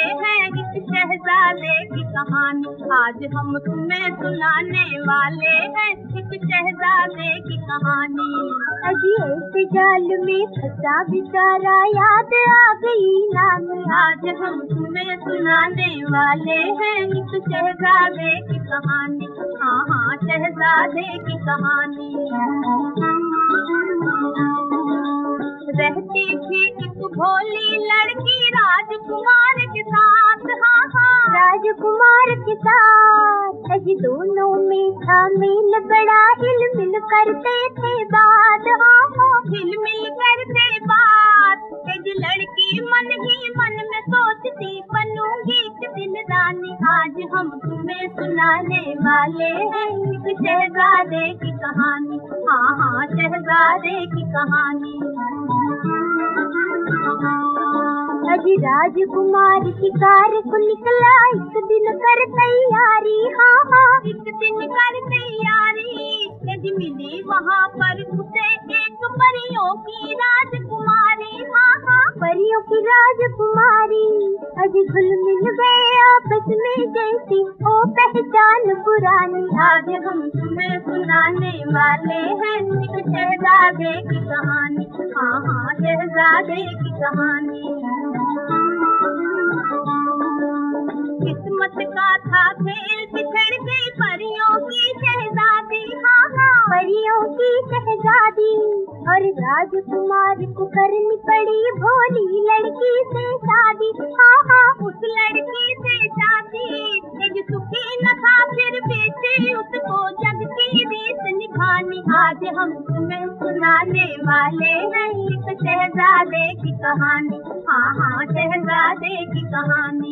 हैं एक शहजादे की कहानी। आज हम तुम्हें सुनाने वाले हैं एक शहजादे की कहानी। अजी ऐसे जाल में फंसा बेचारा याद आ गई नानी। आज हम तुम्हें सुनाने वाले हैं एक शहजादे की कहानी। हाँ हाँ, शहजादे की कहानी। रहती थी एक भोली लड़की राजकुमार के साथ। हाँ हाँ, राजकुमार के साथ अजी दोनों में था मेल बड़ा, हिल-मिल करते थे बात। हाँ हाँ, हिल-मिल करते बात। एक लड़की मन ही मन में सोचती बनूंगी एक दिन रानी। आज हम तुम्हें सुनाने वाले हैं एक शहजादे की कहानी। हाँ हाँ, शहजादे की कहानी। अजी राजकुमार शिकार को निकला एक दिन कर तैयारी। हाँ हाँ, एक दिन कर तैयारी। यदि मिली वहाँ पर उसे एक परियों की राजकुमारी। हाँ हाँ, परियों की राजकुमारी। अजी घुल मिल गए आपस में जैसी ओ पहचान पुरानी। आज हम तुम्हें सुनाने वाले हैं एक शहजादे की कहानी। हाँ हाँ, शहजादे की कहानी। किस्मत का था खेल बिछड़ गई परियों की शहजादी। हाँ हाँ, परियों की शहजादी और राजकुमार को करनी पड़ी भोली लड़की से शादी। हाँ हाँ, उस लड़की से शादी। एक सुखी न था फिर भी थी उसको जग की रीत निभानी। आज हम तुम्हें सुनाने वाले हैं एक शहजादे की कहानी। हाँ हाँ, शहजादे की कहानी।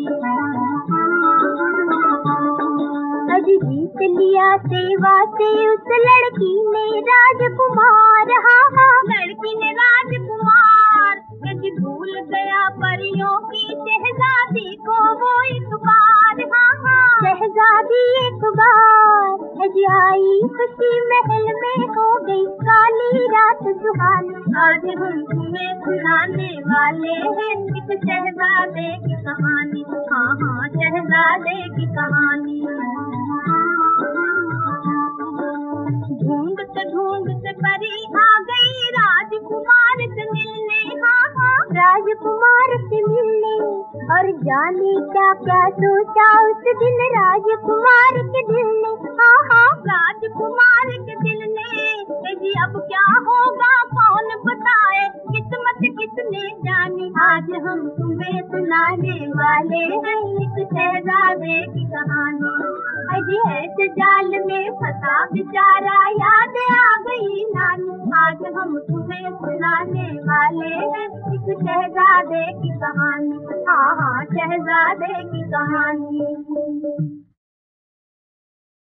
अजी जीत लिया सेवा से उस लड़की ने राजकुमार। हाँ हाँ, लड़की ने राजकुमार। यदि भूल गया परियों की शहजादी को वो एक बार। हाँ हाँ, शहजादी एक बार अजी आई खुशी महल में हो गई काली रात सुहानी। आज हम तुम्हें सुनाने वाले हैं एक शहजादे की कहानी। हाँ हाँ, शहजादे की कहानी। ढूंढते ढूंढते परी आ गई राजकुमार से मिलने। हाँ हाँ, राजकुमार से मिलने और जाने क्या क्या सोचा उस दिन राजकुमार के दिल ने। हाँ हाँ, राजकुमार के दिल ने। जी अब क्या होगा कौन बताए, किस्मत किसने जानी। आज हम तुम्हें सुनाने वाले हैं एक शहजादे की कहानी। अजी ऐसे जाल में फंसा बेचारा याद आ गई नानी। आज हम तुम्हें सुनाने वाले हैं एक शहजादे की कहानी। हाँ हाँ, शहजादे की कहानी।